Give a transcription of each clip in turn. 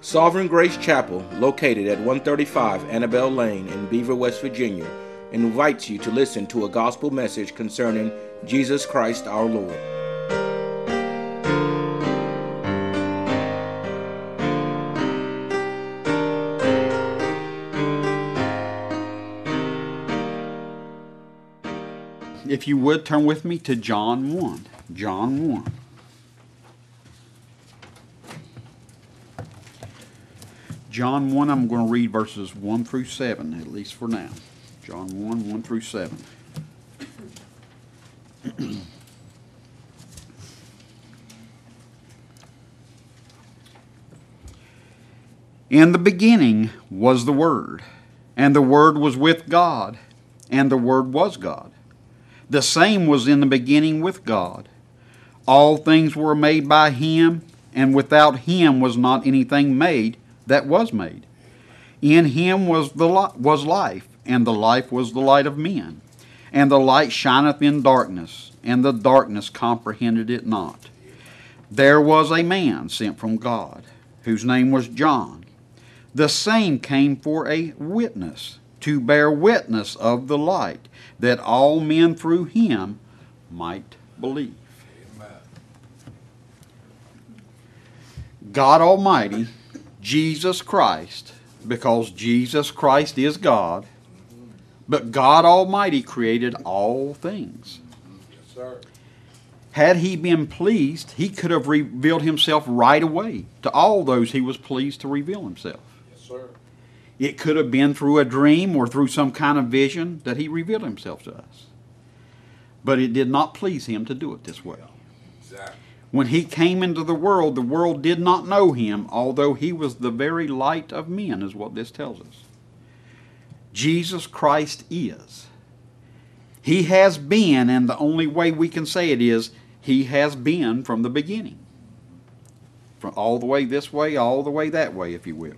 Sovereign Grace Chapel, located at 135 Annabelle Lane in Beaver, West Virginia, invites you to listen to a gospel message concerning Jesus Christ our Lord. If you would, turn with me to John 1. John 1. John 1, I'm going to read verses 1 through 7, at least for now. John 1, 1 through 7. In the beginning was the Word, and the Word was with God, and the Word was God. The same was in the beginning with God. All things were made by Him, and without Him was not anything made that was made. In Him was life, and the life was the light of men. And the light shineth in darkness, and the darkness comprehended it not. There was a man sent from God, whose name was John. The same came for a witness, to bear witness of the light, that all men through him might believe. Amen. God Almighty, Jesus Christ, because Jesus Christ is God, but God Almighty created all things. Yes, sir. Had He been pleased, He could have revealed Himself right away to all those He was pleased to reveal Himself. Yes, sir. It could have been through a dream or through some kind of vision that He revealed Himself to us. But it did not please Him to do it this way. Exactly. When He came into the world did not know Him, although He was the very light of men, is what this tells us. Jesus Christ is. He has been, and the only way we can say it is, He has been from the beginning. From all the way this way, all the way that way, if you will.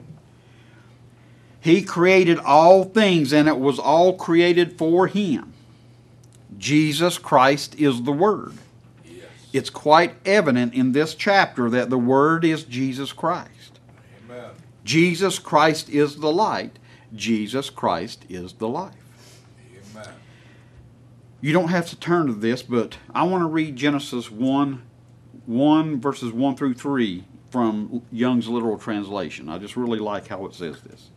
He created all things, and it was all created for Him. Jesus Christ is the Word. Yes. It's quite evident in this chapter that the Word is Jesus Christ. Amen. Jesus Christ is the light. Jesus Christ is the life. Amen. You don't have to turn to this, but I want to read Genesis 1 verses 1 through 3 from Young's literal translation. I just really like how it says this.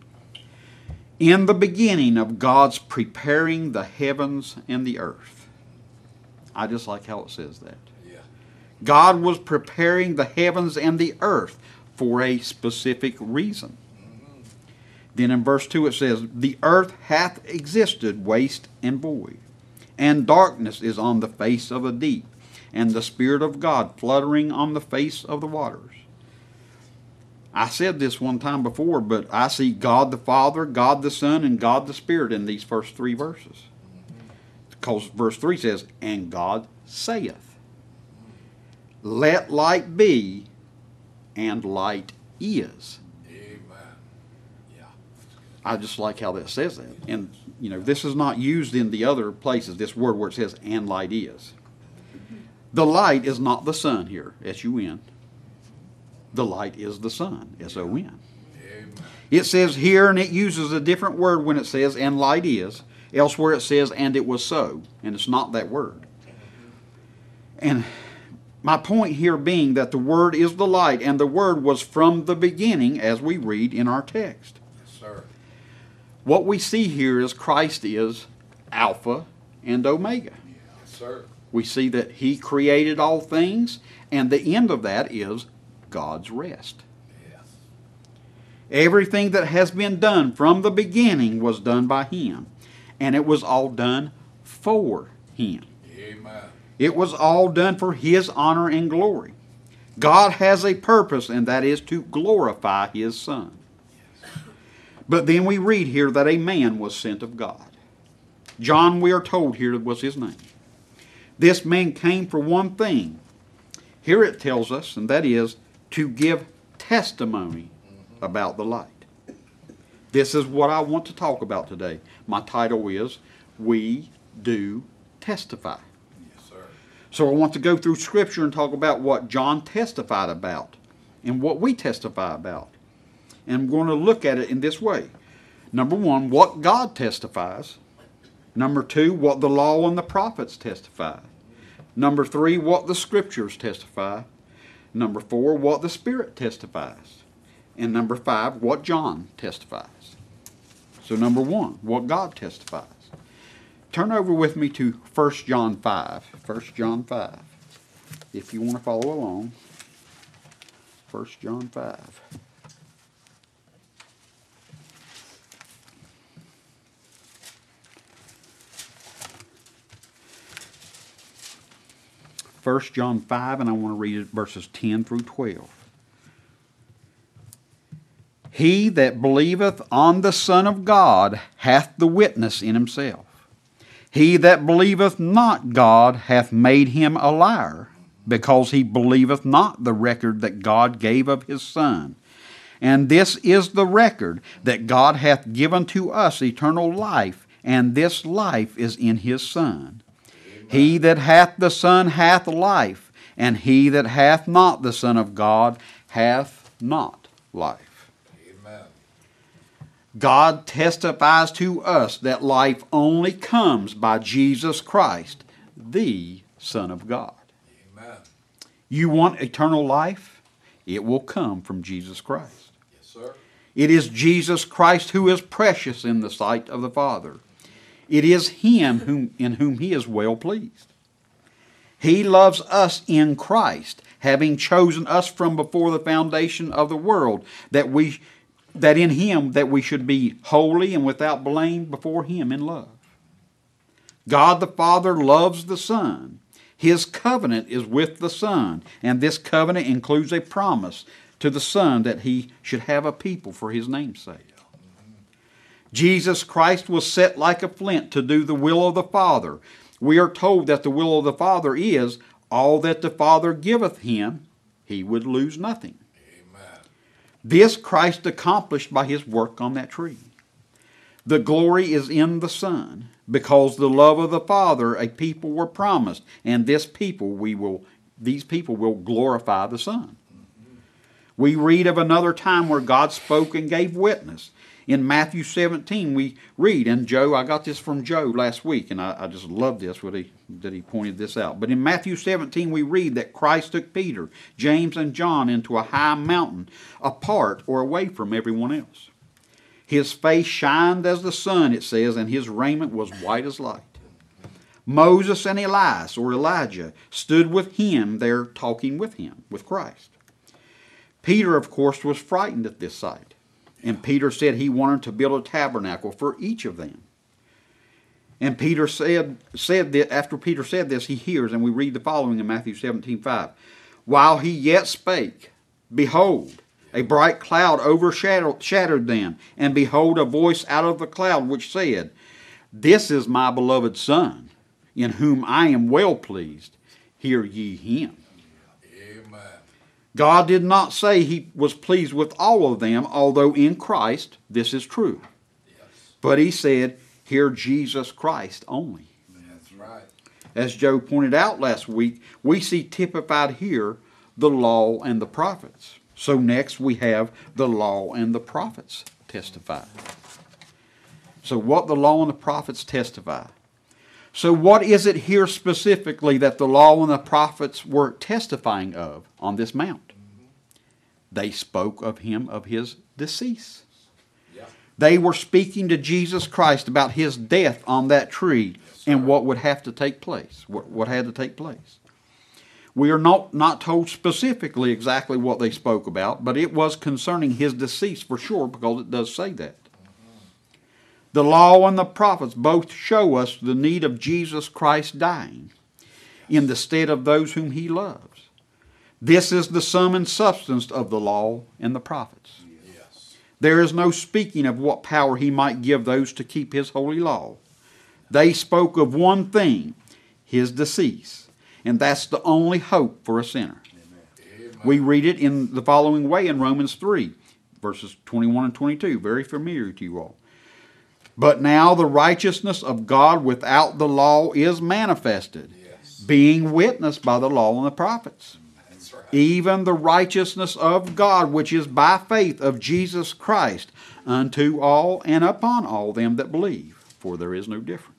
In the beginning of God's preparing the heavens and the earth. I just like how it says that. Yeah. God was preparing the heavens and the earth for a specific reason. Mm-hmm. Then in verse 2 it says, the earth hath existed waste and void, and darkness is on the face of the deep, and the Spirit of God fluttering on the face of the waters. I said this one time before, but I see God the Father, God the Son, and God the Spirit in these first three verses. Because verse 3 says, and God saith, let light be, and light is. Amen. Yeah. I just like how that says that. And, this is not used in the other places, this word where it says, and light is. The light is not the sun here, S-U-N. The light is the sun, S-O-N. Amen. It says here, and it uses a different word when it says, and light is. Elsewhere it says, and it was so. And it's not that word. And my point here being that the Word is the light, and the Word was from the beginning, as we read in our text. Yes, sir. What we see here is Christ is Alpha and Omega. Yes, sir. We see that He created all things, and the end of that is God's rest. Yes. Everything that has been done from the beginning was done by Him, and it was all done for Him. Amen. It was all done for His honor and glory. God has a purpose, and that is to glorify His Son. But then we read here that a man was sent of God. John, we are told here, was his name. This man came for one thing. Here it tells us, and that is to give testimony about the light. This is what I want to talk about today. My title is, We Do Testify. Yes, sir. So I want to go through Scripture and talk about what John testified about and what we testify about. And I'm going to look at it in this way. Number one, what God testifies. Number two, what the law and the prophets testify. Number three, what the scriptures testify. Number four, what the Spirit testifies. And number five, what John testifies. So number one, what God testifies. Turn over with me to 1 John 5. 1 John 5. If you want to follow along. 1 John 5. First John 5, and I want to read it verses 10 through 12. He that believeth on the Son of God hath the witness in himself. He that believeth not God hath made him a liar, because he believeth not the record that God gave of his Son. And this is the record, that God hath given to us eternal life, and this life is in his Son. He that hath the Son hath life, and he that hath not the Son of God hath not life. Amen. God testifies to us that life only comes by Jesus Christ, the Son of God. Amen. You want eternal life? It will come from Jesus Christ. Yes, sir. It is Jesus Christ who is precious in the sight of the Father. It is Him in whom He is well pleased. He loves us in Christ, having chosen us from before the foundation of the world, that in Him that we should be holy and without blame before Him in love. God the Father loves the Son. His covenant is with the Son, and this covenant includes a promise to the Son that He should have a people for His name's sake. Jesus Christ was set like a flint to do the will of the Father. We are told that the will of the Father is all that the Father giveth Him, He would lose nothing. Amen. This Christ accomplished by His work on that tree. The glory is in the Son, because the love of the Father a people were promised, and these people will glorify the Son. We read of another time where God spoke and gave witness. In Matthew 17 we read, and Joe, I got this from Joe last week, and I just love this, that he pointed this out. But in Matthew 17 we read that Christ took Peter, James, and John into a high mountain, apart or away from everyone else. His face shined as the sun, it says, and his raiment was white as light. Moses and Elias, or Elijah, stood with him there talking with him, with Christ. Peter, of course, was frightened at this sight. And Peter said he wanted to build a tabernacle for each of them. And Peter said that after Peter said this, he hears, and we read the following in Matthew 17:5. While he yet spake, behold, a bright cloud overshadowed them, and behold, a voice out of the cloud which said, This is my beloved Son, in whom I am well pleased. Hear ye him. Amen. God did not say He was pleased with all of them, although in Christ this is true. Yes. But He said, hear Jesus Christ only. That's right. As Joe pointed out last week, we see typified here the law and the prophets. So next we have the law and the prophets testify. So what the law and the prophets testify. So what is it here specifically that the law and the prophets were testifying of on this mount? They spoke of Him, of His decease. Yeah. They were speaking to Jesus Christ about His death on that tree and what would have to take place, what had to take place. We are not told specifically exactly what they spoke about, but it was concerning His decease for sure, because it does say that. The law and the prophets both show us the need of Jesus Christ dying in the stead of those whom He loves. This is the sum and substance of the law and the prophets. Yes. There is no speaking of what power He might give those to keep His holy law. They spoke of one thing, His decease, and that's the only hope for a sinner. Amen. We read it in the following way in Romans 3, verses 21 and 22, very familiar to you all. But now the righteousness of God without the law is manifested, Yes. being witnessed by the law and the prophets. That's right. even the righteousness of God, which is by faith of Jesus Christ, unto all and upon all them that believe, for there is no difference.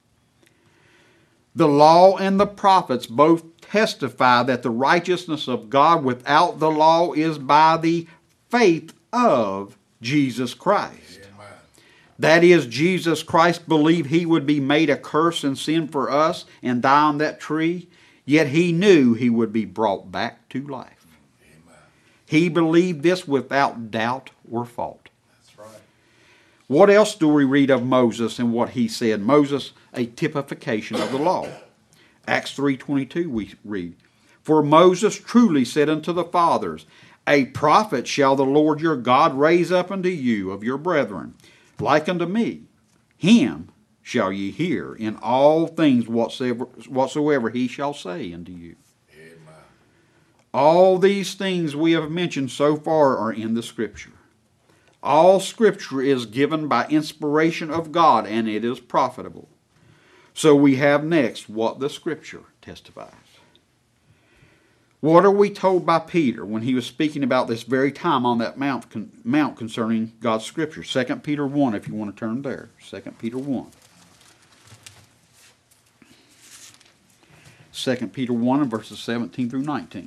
The law and the prophets both testify that the righteousness of God without the law is by the faith of Jesus Christ. Amen. That is, Jesus Christ believed he would be made a curse and sin for us and die on that tree, yet he knew he would be brought back to life. Amen. He believed this without doubt or fault. That's right. What else do we read of Moses and what he said? Moses, a typification of the law. Acts 3:22 we read, For Moses truly said unto the fathers, A prophet shall the Lord your God raise up unto you of your brethren, like unto me. Him shall ye hear in all things whatsoever he shall say unto you. Amen. All these things we have mentioned so far are in the Scripture. All Scripture is given by inspiration of God, and it is profitable. So we have next what the Scripture testifies. What are we told by Peter when he was speaking about this very time on that mount concerning God's Scripture? 2 Peter 1, if you want to turn there. 2 Peter 1. 2 Peter 1 and verses 17 through 19.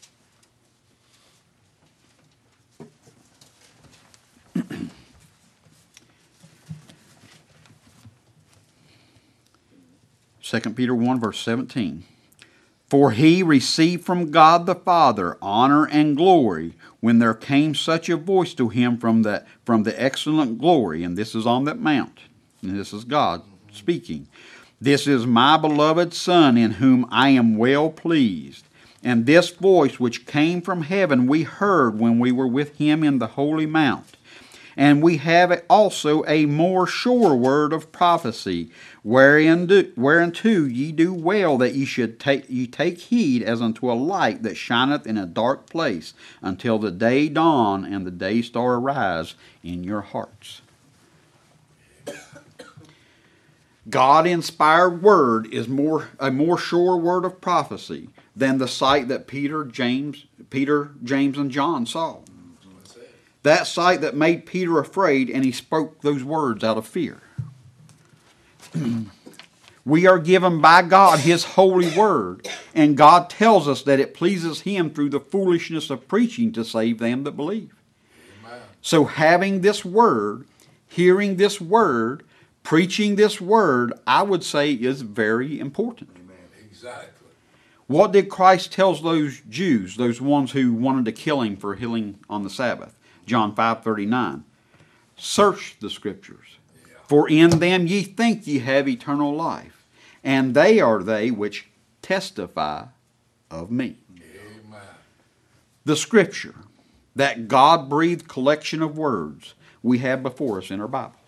Second Peter 1 verse 17. For he received from God the Father honor and glory when there came such a voice to him from the excellent glory. And this is on that mount. And this is God speaking. This is my beloved Son in whom I am well pleased. And this voice which came from heaven we heard when we were with him in the holy mount. And we have also a more sure word of prophecy, whereunto ye do well that ye take heed as unto a light that shineth in a dark place, until the day dawn and the day star arise in your hearts. God-inspired word is a more sure word of prophecy than the sight that Peter, James, and John saw. That sight that made Peter afraid, and he spoke those words out of fear. We are given by God His holy word, and God tells us that it pleases Him through the foolishness of preaching to save them that believe. Amen. So having this word, hearing this word, preaching this word, I would say is very important. Amen. Exactly. What did Christ tell those Jews, those ones who wanted to kill Him for healing on the Sabbath? John 5:39. Search the Scriptures, for in them ye think ye have eternal life, and they are they which testify of me. Amen. The Scripture, that God-breathed collection of words we have before us in our Bibles.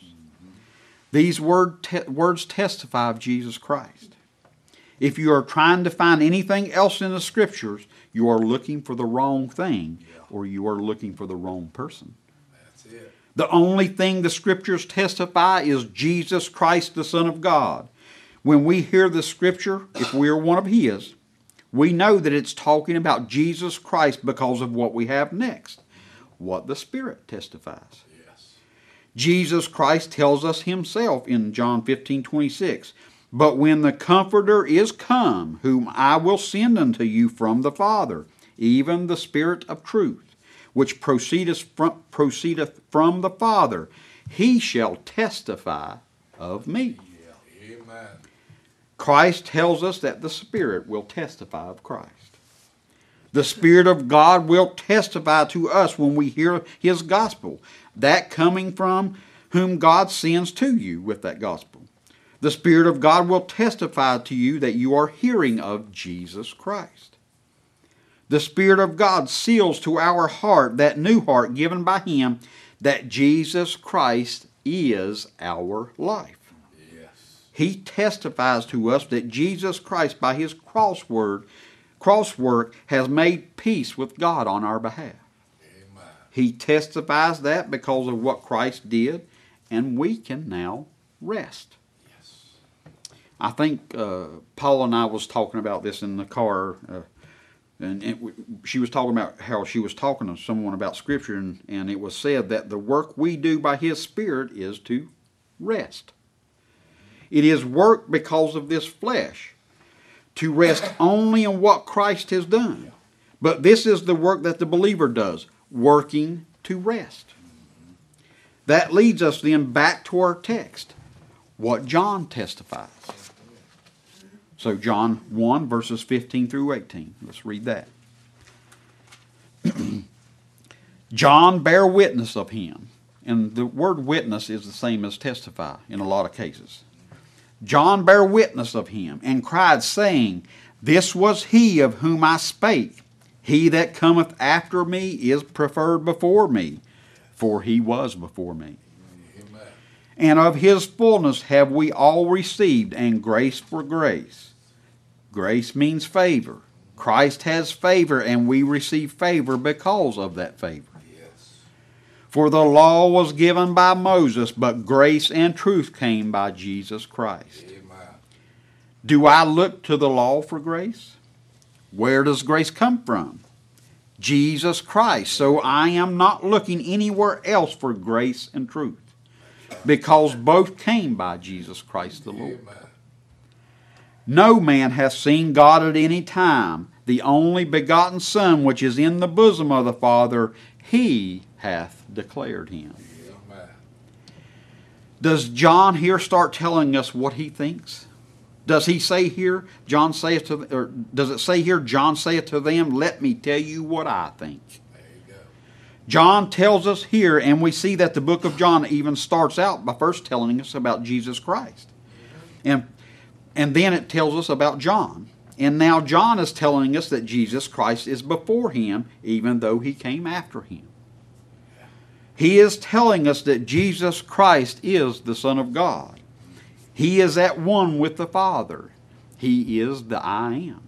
These words testify of Jesus Christ. If you are trying to find anything else in the Scriptures, you are looking for the wrong thing, or you are looking for the wrong person. That's it. The only thing the Scriptures testify is Jesus Christ, the Son of God. When we hear the Scripture, if we are one of His, we know that it's talking about Jesus Christ because of what we have next, what the Spirit testifies. Yes. Jesus Christ tells us Himself in John 15:26, But when the Comforter is come, whom I will send unto you from the Father, even the Spirit of truth, which proceedeth from the Father, He shall testify of me. Yeah. Amen. Christ tells us that the Spirit will testify of Christ. The Spirit of God will testify to us when we hear His gospel, that coming from whom God sends to you with that gospel. The Spirit of God will testify to you that you are hearing of Jesus Christ. The Spirit of God seals to our heart, that new heart given by Him, that Jesus Christ is our life. Yes. He testifies to us that Jesus Christ, by His cross work, has made peace with God on our behalf. Amen. He testifies that because of what Christ did, and we can now rest. Yes. I think Paul and I was talking about this in the car she was talking about how she was talking to someone about Scripture, and it was said that the work we do by His Spirit is to rest. It is work because of this flesh, to rest only in what Christ has done. But this is the work that the believer does, working to rest. That leads us then back to our text, what John testifies. So John 1, verses 15 through 18. Let's read that. John bare witness of him. And the word witness is the same as testify in a lot of cases. John bare witness of him, and cried, saying, This was he of whom I spake. He that cometh after me is preferred before me, for he was before me. Amen. And of his fullness have we all received, and grace for grace. Grace means favor. Christ has favor, and we receive favor because of that favor. Yes. For the law was given by Moses, but grace and truth came by Jesus Christ. Amen. Do I look to the law for grace? Where does grace come from? Jesus Christ. So I am not looking anywhere else for grace and truth, because both came by Jesus Christ the Lord. Amen. No man hath seen God at any time. The only begotten Son, which is in the bosom of the Father, He hath declared Him. Amen. Does John here start telling us what he thinks? Does he say here, John saith to, or does it say here, John saith to them, Let me tell you what I think? There you go. John tells us here, and we see that the book of John even starts out by first telling us about Jesus Christ. And then it tells us about John. And now John is telling us that Jesus Christ is before him, even though he came after him. He is telling us that Jesus Christ is the Son of God. He is at one with the Father. He is the I Am.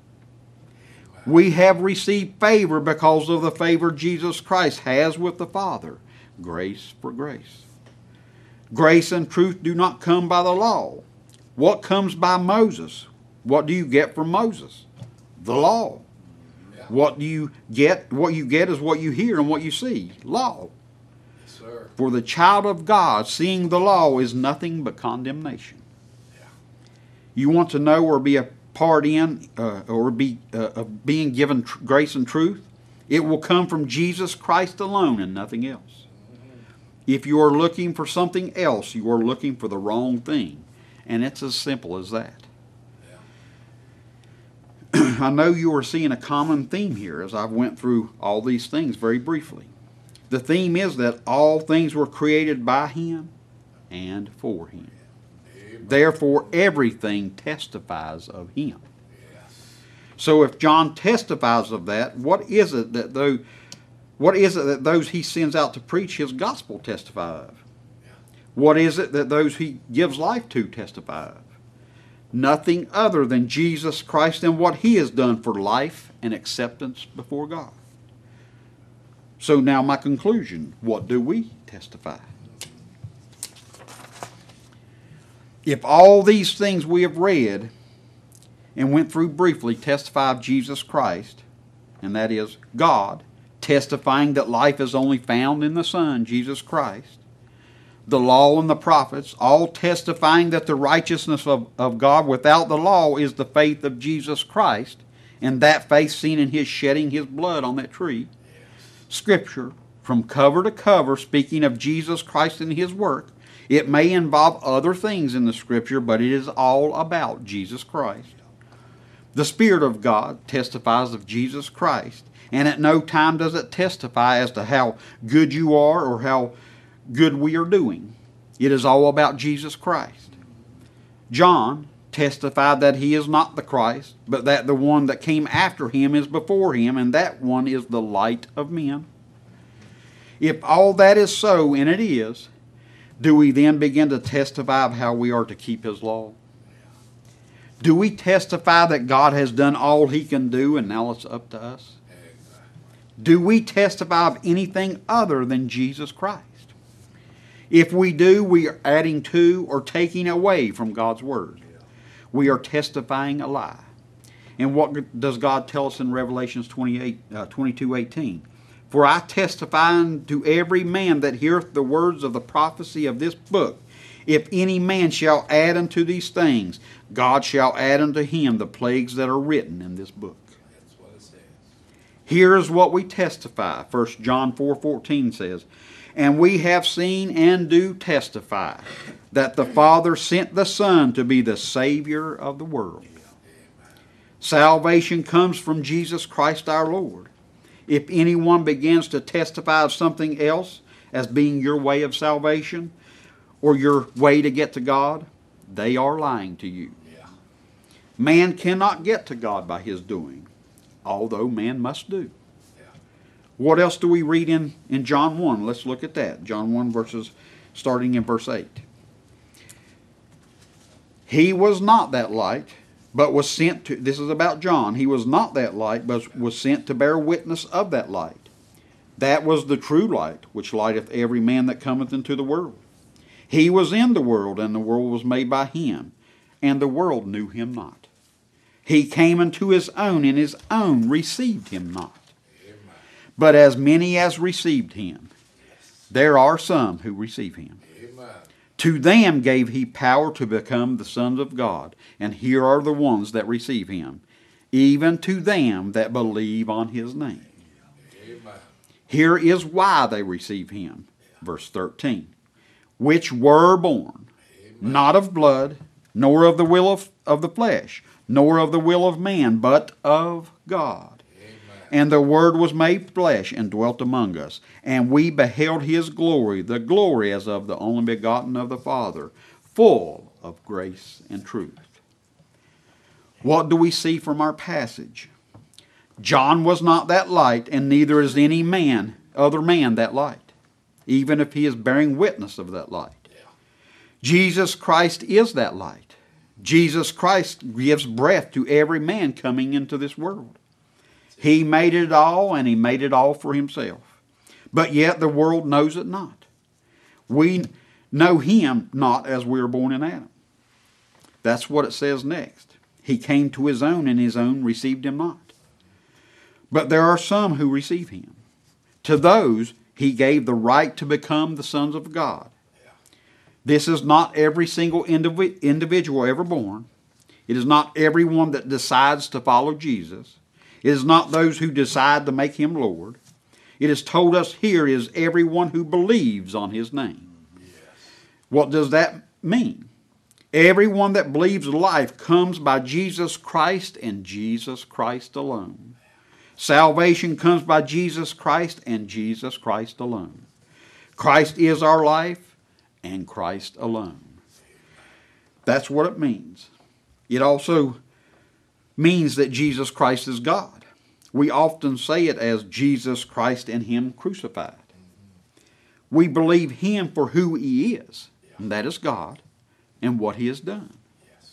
We have received favor because of the favor Jesus Christ has with the Father. Grace for grace. Grace and truth do not come by the law. What comes by Moses? What do you get from Moses? The law. Yeah. What do you get? What you get is what you hear and what you see. Law. Yes, sir. For the child of God, seeing the law is nothing but condemnation. Yeah. You want to know or be a part in or be of being given grace and truth? It will come from Jesus Christ alone and nothing else. If you are looking for something else, you are looking for the wrong thing. And it's as simple as that. Yeah. I know you are seeing a common theme here as I went through all these things very briefly. The theme is that all things were created by Him and for Him. Amen. Therefore, everything testifies of Him. Yes. So if John testifies of that, what is it that those he sends out to preach His gospel testify of? What is it that those He gives life to testify of? Nothing other than Jesus Christ and what He has done for life and acceptance before God. So now my conclusion, what do we testify? If all these things we have read and went through briefly testify of Jesus Christ, and that is God, testifying that life is only found in the Son, Jesus Christ, the law and the prophets, all testifying that the righteousness of God without the law is the faith of Jesus Christ, and that faith seen in His shedding His blood on that tree. Scripture, from cover to cover, speaking of Jesus Christ and His work. It may involve other things in the Scripture, but it is all about Jesus Christ. The Spirit of God testifies of Jesus Christ, and at no time does it testify as to how good you are or how good we are doing. It is all about Jesus Christ. John testified that he is not the Christ, but that the one that came after him is before him, and that one is the light of men. If all that is so, and it is, do we then begin to testify of how we are to keep His law? Do we testify that God has done all He can do and now it's up to us? Do we testify of anything other than Jesus Christ? If we do, we are adding to or taking away from God's Word. We are testifying a lie. And what does God tell us in Revelations 22:18? For I testify unto every man that heareth the words of the prophecy of this book, if any man shall add unto these things, God shall add unto him the plagues that are written in this book. That's what it says. Here is what we testify. 1 John 4:14 says, and we have seen and do testify that the Father sent the Son to be the Savior of the world. Salvation comes from Jesus Christ our Lord. If anyone begins to testify of something else as being your way of salvation or your way to get to God, they are lying to you. Yeah. Man cannot get to God by his doing, although man must do. Yeah. What else do we read in John 1? Let's look at that. John 1 starting in verse 8. He was not that light, but was sent to, this is about John, he was not that light, but was sent to bear witness of that light. That was the true light, which lighteth every man that cometh into the world. He was in the world, and the world was made by him, and the world knew him not. He came unto his own, and his own received him not. Amen. But as many as received him, there are some who receive him. Amen. To them gave he power to become the sons of God, and here are the ones that receive him, even to them that believe on his name. Amen. Here is why they receive him. Verse 13. Which were born, not of blood, nor of the will of the flesh, nor of the will of man, but of God. And the Word was made flesh and dwelt among us. And we beheld his glory, the glory as of the only begotten of the Father, full of grace and truth. What do we see from our passage? John was not that light, and neither is any other man that light, even if he is bearing witness of that light. Jesus Christ is that light. Jesus Christ gives breath to every man coming into this world. He made it all, and he made it all for himself. But yet the world knows it not. We know him not as we are born in Adam. That's what it says next. He came to his own, and his own received him not. But there are some who receive him. To those he gave the right to become the sons of God. This is not every single individual ever born. It is not everyone that decides to follow Jesus. It is not those who decide to make him Lord. It is told us here is everyone who believes on his name. Yes. What does that mean? Everyone that believes life comes by Jesus Christ and Jesus Christ alone. Salvation comes by Jesus Christ and Jesus Christ alone. Christ is our life and Christ alone. That's what it means. It also means that Jesus Christ is God. We often say it as Jesus Christ and him crucified. We believe him for who he is, and that is God, and what he has done. Yes.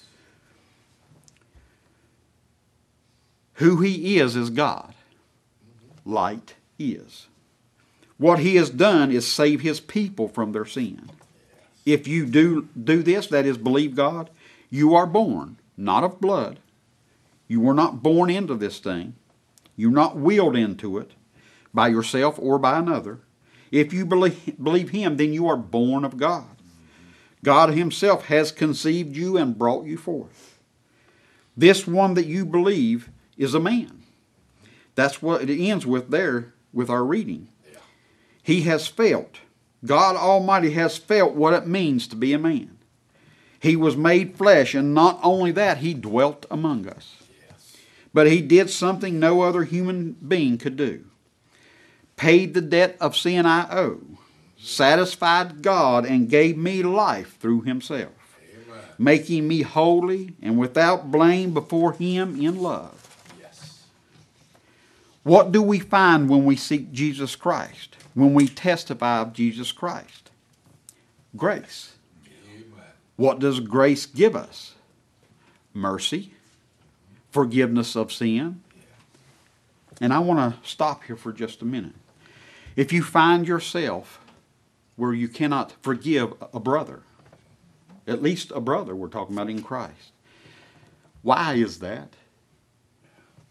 Who he is God. Light is. What he has done is save his people from their sin. If you do this, that is believe God, you are born, not of blood. You were not born into this thing. You're not willed into it by yourself or by another. If you believe him, then you are born of God. God himself has conceived you and brought you forth. This one that you believe is a man. That's what it ends with there with our reading. Yeah. He has felt, God Almighty has felt what it means to be a man. He was made flesh, and not only that, he dwelt among us. Yes. But he did something no other human being could do. Paid the debt of sin I owe, satisfied God, and gave me life through himself, Amen. making me holy and without blame before him in love. Yes. What do we find when we seek Jesus Christ, when we testify of Jesus Christ? Grace. Amen. What does grace give us? Mercy, forgiveness of sin. And I want to stop here for just a minute. If you find yourself where you cannot forgive a brother, at least a brother we're talking about in Christ, why is that?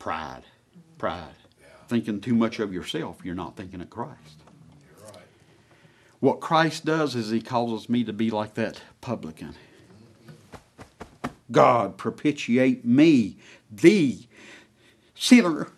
Pride. Pride. Yeah. Thinking too much of yourself, you're not thinking of Christ. You're right. What Christ does is he causes me to be like that publican. God, propitiate me, thee, sinner.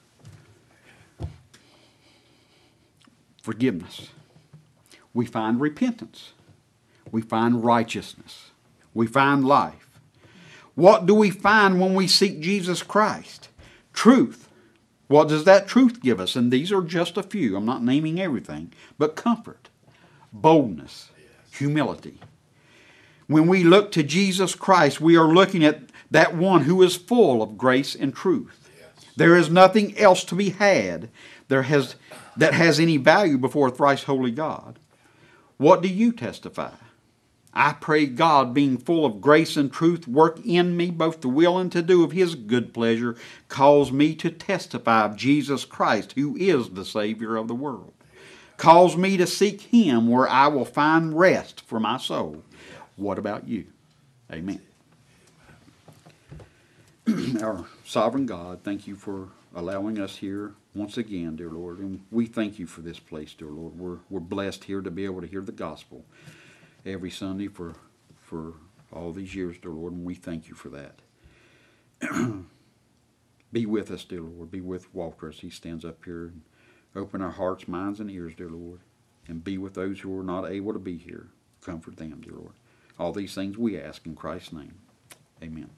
Forgiveness. We find repentance. We find righteousness. We find life. What do we find when we seek Jesus Christ? Truth. What does that truth give us? And these are just a few. I'm not naming everything. But comfort, boldness, humility. When we look to Jesus Christ, we are looking at that one who is full of grace and truth. Yes. There is nothing else to be had that has any value before a thrice holy God. What do you testify? I pray God, being full of grace and truth, work in me both the will and to do of His good pleasure, cause me to testify of Jesus Christ, who is the Savior of the world. Cause me to seek Him where I will find rest for my soul. What about you? Amen. Our sovereign God, thank you for allowing us here once again, dear Lord. And we thank you for this place, dear Lord. We're blessed here to be able to hear the gospel every Sunday for all these years, dear Lord, and we thank you for that. Be with us, dear Lord. Be with Walter as he stands up here. And open our hearts, minds, and ears, dear Lord. And be with those who are not able to be here. Comfort them, dear Lord. All these things we ask in Christ's name. Amen.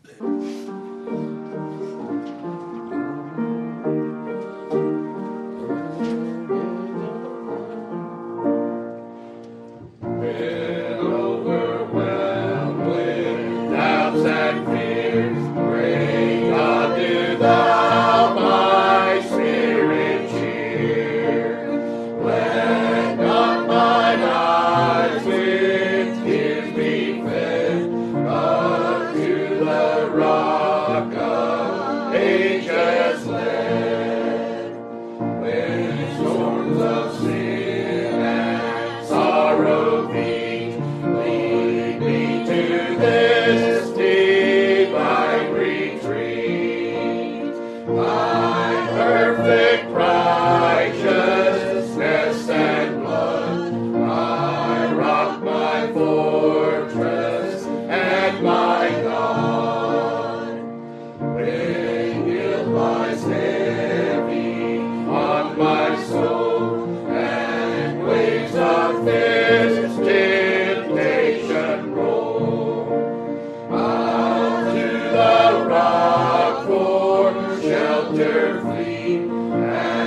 Shelter flee.